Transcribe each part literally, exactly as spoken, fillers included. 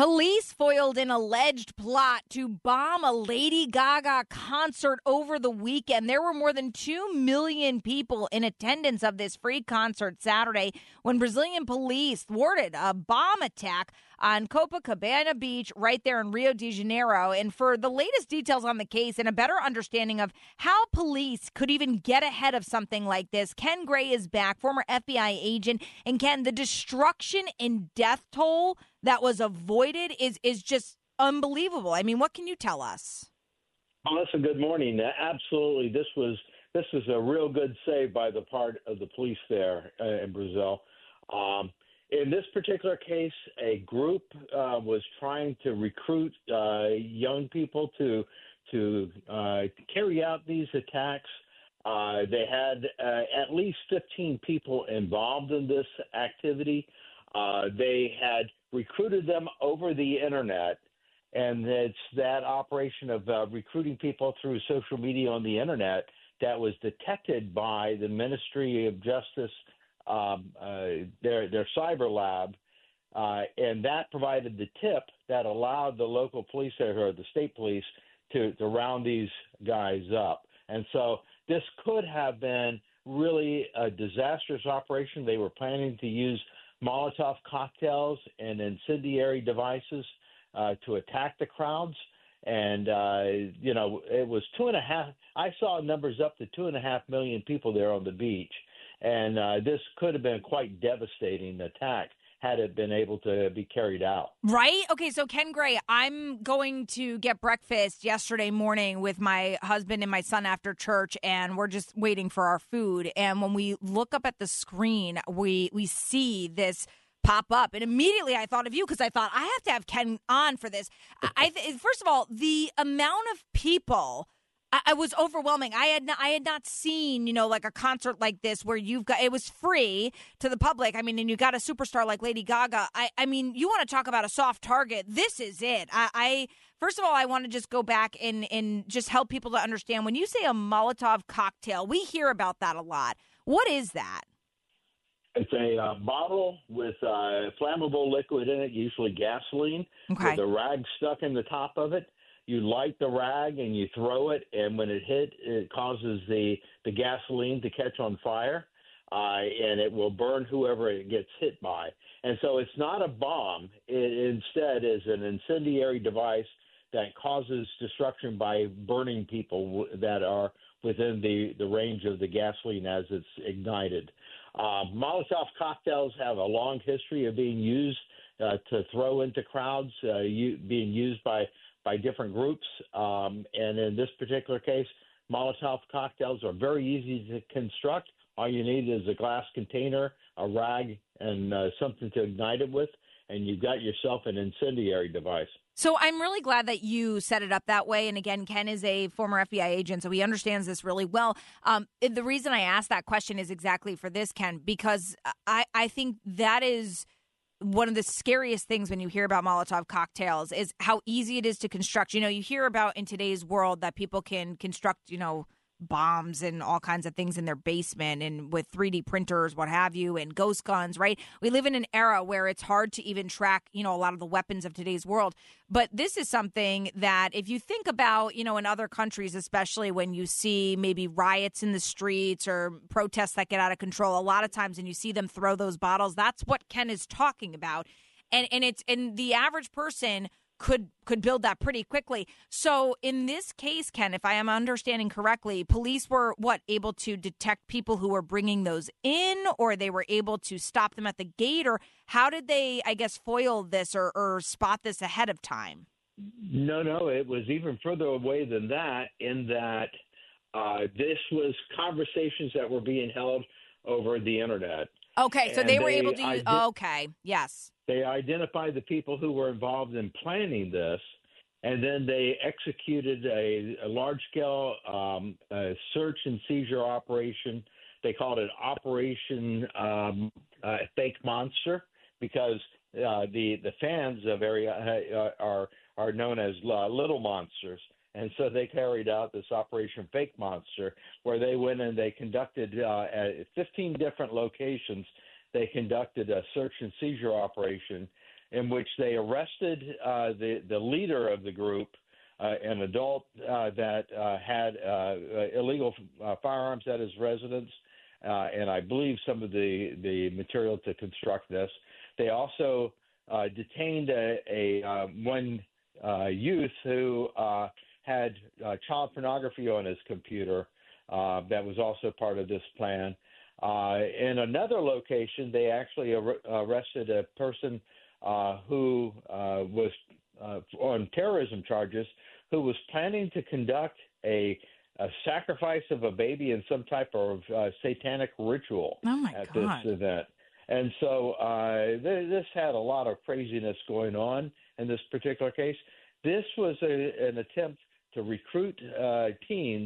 Police foiled an alleged plot to bomb a Lady Gaga concert over the weekend. There were more than two million people in attendance of this free concert Saturday when Brazilian police thwarted a bomb attack on Copacabana Beach right there in Rio de Janeiro. And for the latest details on the case and a better understanding of how police could even get ahead of something like this, Ken Gray is back, former F B I agent. And Ken, the destruction and death toll that was avoided is is just unbelievable. I mean, what can you tell us? Melissa, good morning. Absolutely. This was this is a real good save by the part of the police there uh, in Brazil. Um, in this particular case, a group uh, was trying to recruit uh, young people to to uh, carry out these attacks. Uh, they had uh, at least fifteen people involved in this activity. Uh, they had recruited them over the internet, and it's that operation of uh, recruiting people through social media on the internet that was detected by the Ministry of Justice, um, uh, their their cyber lab, uh, and that provided the tip that allowed the local police or the state police to, to round these guys up. And so this could have been really a disastrous operation. They were planning to use Molotov cocktails and incendiary devices uh, to attack the crowds. And, uh, you know, it was two and a half. I saw numbers up to two and a half million people there on the beach. And uh, this could have been quite devastating attack had it been able to be carried out. Right? Okay, so Ken Gray, I'm going to get breakfast yesterday morning with my husband and my son after church, and we're just waiting for our food. And when we look up at the screen, we we see this pop up, and immediately I thought of you because I thought I have to have Ken on for this. I th- First of all, the amount of people, I, I was overwhelming. I had not, I had not seen, you know, like a concert like this where you've got, it was free to the public. I mean, and you got a superstar like Lady Gaga. I, I mean, you want to talk about a soft target. This is it. I, I first of all, I want to just go back and, and just help people to understand when you say a Molotov cocktail, we hear about that a lot. What is that? It's a uh, bottle with uh, flammable liquid in it, usually gasoline, Okay. with a rag stuck in the top of it. You light the rag and you throw it, and when it hit, it causes the, the gasoline to catch on fire, uh, and it will burn whoever it gets hit by. And so it's not a bomb. It instead is an incendiary device that causes destruction by burning people that are within the, the range of the gasoline as it's ignited. Uh, Molotov cocktails have a long history of being used uh, to throw into crowds, uh, you, being used by, by different groups. Um, and in this particular case, Molotov cocktails are very easy to construct. All you need is a glass container, a rag, and uh, something to ignite it with, and you've got yourself an incendiary device. So I'm really glad that you set it up that way. And again, Ken is a former F B I agent, so he understands this really well. Um, the reason I asked that question is exactly for this, Ken, because I, I think that is one of the scariest things when you hear about Molotov cocktails is how easy it is to construct. You know, you hear about in today's world that people can construct, you know, bombs and all kinds of things in their basement and with three D printers, what have you, and ghost guns, right? We live in an era where it's hard to even track, you know, a lot of the weapons of today's world. But this is something that if you think about, you know, in other countries, especially when you see maybe riots in the streets or protests that get out of control, a lot of times when you see them throw those bottles, that's what Ken is talking about. And and it's and the average person could could build that pretty quickly. So in this case, Ken, if I am understanding correctly, police were, what, able to detect people who were bringing those in, or they were able to stop them at the gate, or how did they, I guess, foil this or, or spot this ahead of time? No, no, it was even further away than that in that uh, this was conversations that were being held over the internet. Okay, so and they were they able to use, ide- okay, yes. They identified the people who were involved in planning this, and then they executed a, a large-scale um, uh, search and seizure operation. They called it Operation um, uh, Fake Monster because uh, the the fans of area uh, are are known as uh, Little Monsters. And so they carried out this Operation Fake Monster, where they went and they conducted uh, at fifteen different locations. They conducted a search and seizure operation, in which they arrested uh, the, the leader of the group, uh, an adult uh, that uh, had uh, illegal uh, firearms at his residence, uh, and I believe some of the, the material to construct this. They also uh, detained a, a uh, one uh, youth who uh, had uh, child pornography on his computer. Uh, that was also part of this plan. Uh, in another location, they actually ar- arrested a person uh, who uh, was uh, on terrorism charges, who was planning to conduct a, a sacrifice of a baby in some type of uh, satanic ritual oh my at God. this event. And so uh, th- this had a lot of craziness going on in this particular case. This was a, an attempt to recruit uh, teens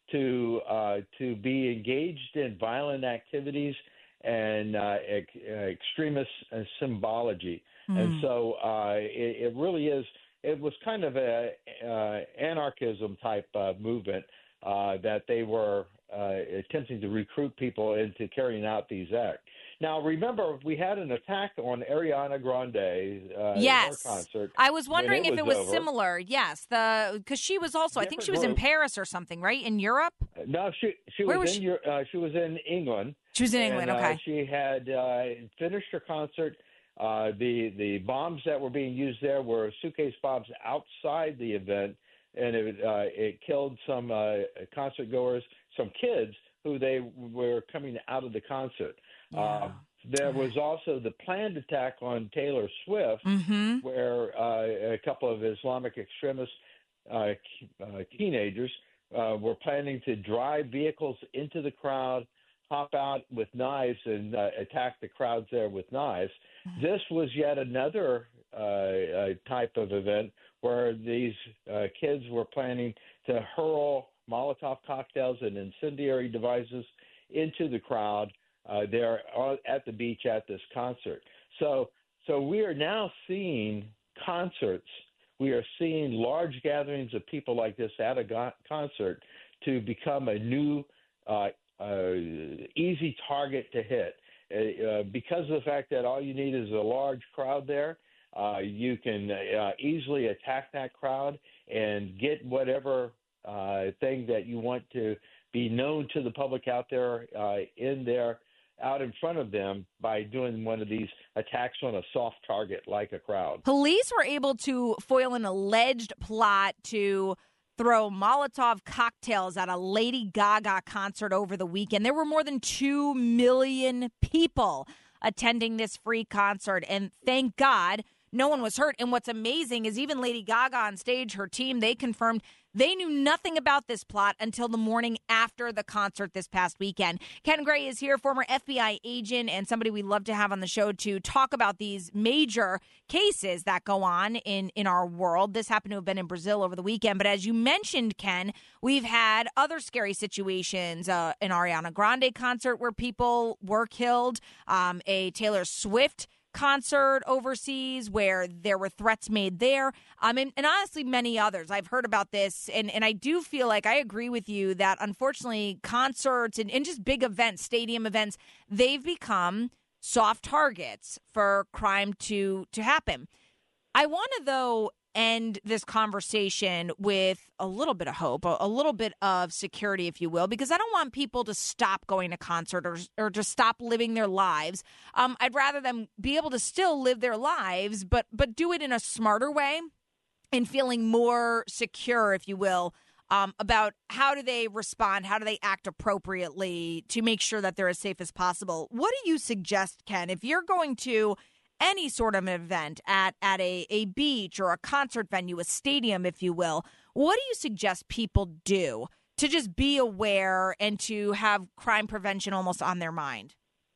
to uh, to be engaged in violent activities and uh, ex- extremist uh, symbology. Mm. And so uh, it, it really is, it was kind of a uh, anarchism type uh, movement uh, that they were uh, attempting to recruit people into carrying out these acts. Now, remember, we had an attack on Ariana Grande, uh, yes. her concert. I was wondering it if was it was over. similar. Yes, the because she was also, Different I think she was group. in Paris or something, right? In Europe? No, she she Where was, was in she? Uh, she was in England. She was in and, England. Okay. Uh, she had uh, finished her concert. Uh, the the bombs that were being used there were suitcase bombs outside the event, and it uh, it killed some uh, concert goers, some kids who they were coming out of the concert. Yeah. Uh, there was also the planned attack on Taylor Swift, mm-hmm. where uh, a couple of Islamic extremist uh, uh, teenagers uh, were planning to drive vehicles into the crowd, hop out with knives, and uh, attack the crowds there with knives. Mm-hmm. This was yet another uh, uh, type of event where these uh, kids were planning to hurl Molotov cocktails and incendiary devices into the crowd uh, there at the beach at this concert. So, so we are now seeing concerts. We are seeing large gatherings of people like this at a go- concert to become a new uh, uh, easy target to hit. Uh, because of the fact that all you need is a large crowd there, uh, you can uh, easily attack that crowd and get whatever uh, thing that you want to be known to the public out there uh, in there, out in front of them by doing one of these attacks on a soft target like a crowd. Police were able to foil an alleged plot to throw Molotov cocktails at a Lady Gaga concert over the weekend. There were more than two million people attending this free concert, and thank God no one was hurt. And what's amazing is even Lady Gaga on stage, her team, they confirmed they knew nothing about this plot until the morning after the concert this past weekend. Ken Gray is here, former F B I agent and somebody we love to have on the show to talk about these major cases that go on in, in our world. This happened to have been in Brazil over the weekend. But as you mentioned, Ken, we've had other scary situations, uh, an Ariana Grande concert where people were killed, um, a Taylor Swift concert overseas where there were threats made there. Um, and, and honestly, many others. I've heard about this, and, and I do feel like I agree with you that unfortunately concerts and, and just big events, stadium events, they've become soft targets for crime to to happen. I want to, though, end this conversation with a little bit of hope, a, a little bit of security, if you will, because I don't want people to stop going to concert or, or to stop living their lives. Um, I'd rather them be able to still live their lives, but but do it in a smarter way and feeling more secure, if you will, um, about how do they respond, how do they act appropriately to make sure that they're as safe as possible. What do you suggest, Ken, if you're going to any sort of an event at, at a, a beach or a concert venue, a stadium, if you will, what do you suggest people do to just be aware and to have crime prevention almost on their mind?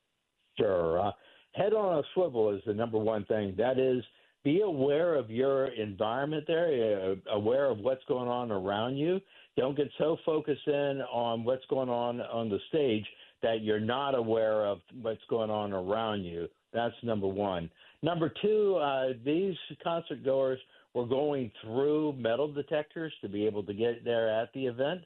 Sure. Uh, head on a swivel is the number one thing. That is, be aware of your environment there, uh, aware of what's going on around you. Don't get so focused in on what's going on on the stage that you're not aware of what's going on around you. That's number one. Number two, uh, these concert goers were going through metal detectors to be able to get there at the event.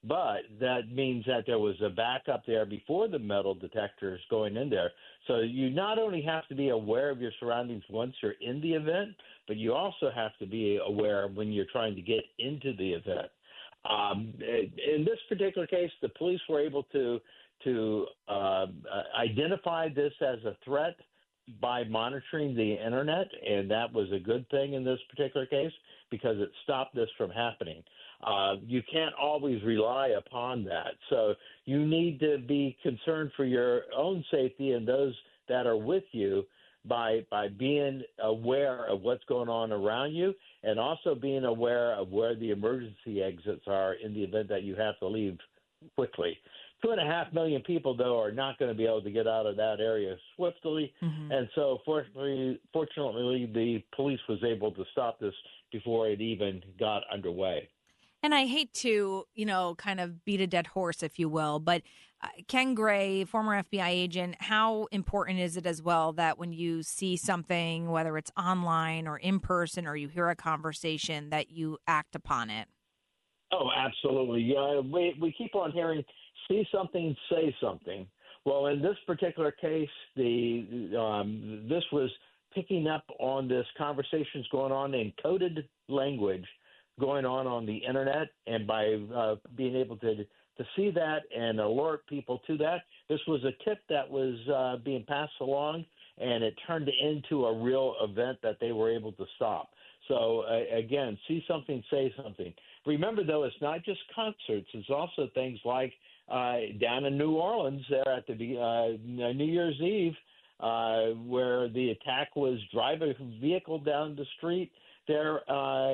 but that means that there was a backup there before the metal detectors going in there. So you not only have to be aware of your surroundings once you're in the event, but you also have to be aware when you're trying to get into the event. Um, in this particular case, the police were able to to uh, identify this as a threat by monitoring the internet, and that was a good thing in this particular case because it stopped this from happening. Uh, you can't always rely upon that. So you need to be concerned for your own safety and those that are with you by by being aware of what's going on around you and also being aware of where the emergency exits are in the event that you have to leave quickly. Two and a half million people, though, are not going to be able to get out of that area swiftly. Mm-hmm. And so, fortunately, fortunately, the police was able to stop this before it even got underway. And I hate to, you know, kind of beat a dead horse, if you will, but uh, Ken Gray, former F B I agent, how important is it as well that when you see something, whether it's online or in person, or you hear a conversation, that you act upon it? Oh, absolutely. Yeah, we we keep on hearing, see something, say something. Well, in this particular case, the um, this was picking up on this conversations going on in coded language going on on the internet, and by uh, being able to to see that and alert people to that, this was a tip that was uh, being passed along, and it turned into a real event that they were able to stop. So uh, again, see something, say something. Remember, though, it's not just concerts; it's also things like uh, down in New Orleans there at the uh, New Year's Eve, uh, where the attack was drive a vehicle down the street there uh,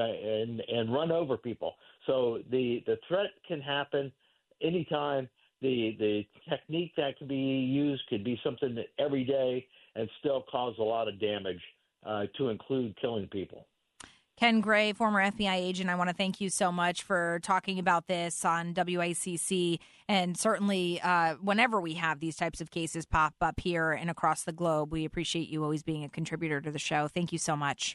and and run over people. So the the threat can happen anytime. The the technique that can be used could be something that every day and still cause a lot of damage, uh, to include killing people. Ken Gray, former F B I agent, I want to thank you so much for talking about this on W A C C. And certainly uh, whenever we have these types of cases pop up here and across the globe, we appreciate you always being a contributor to the show. Thank you so much.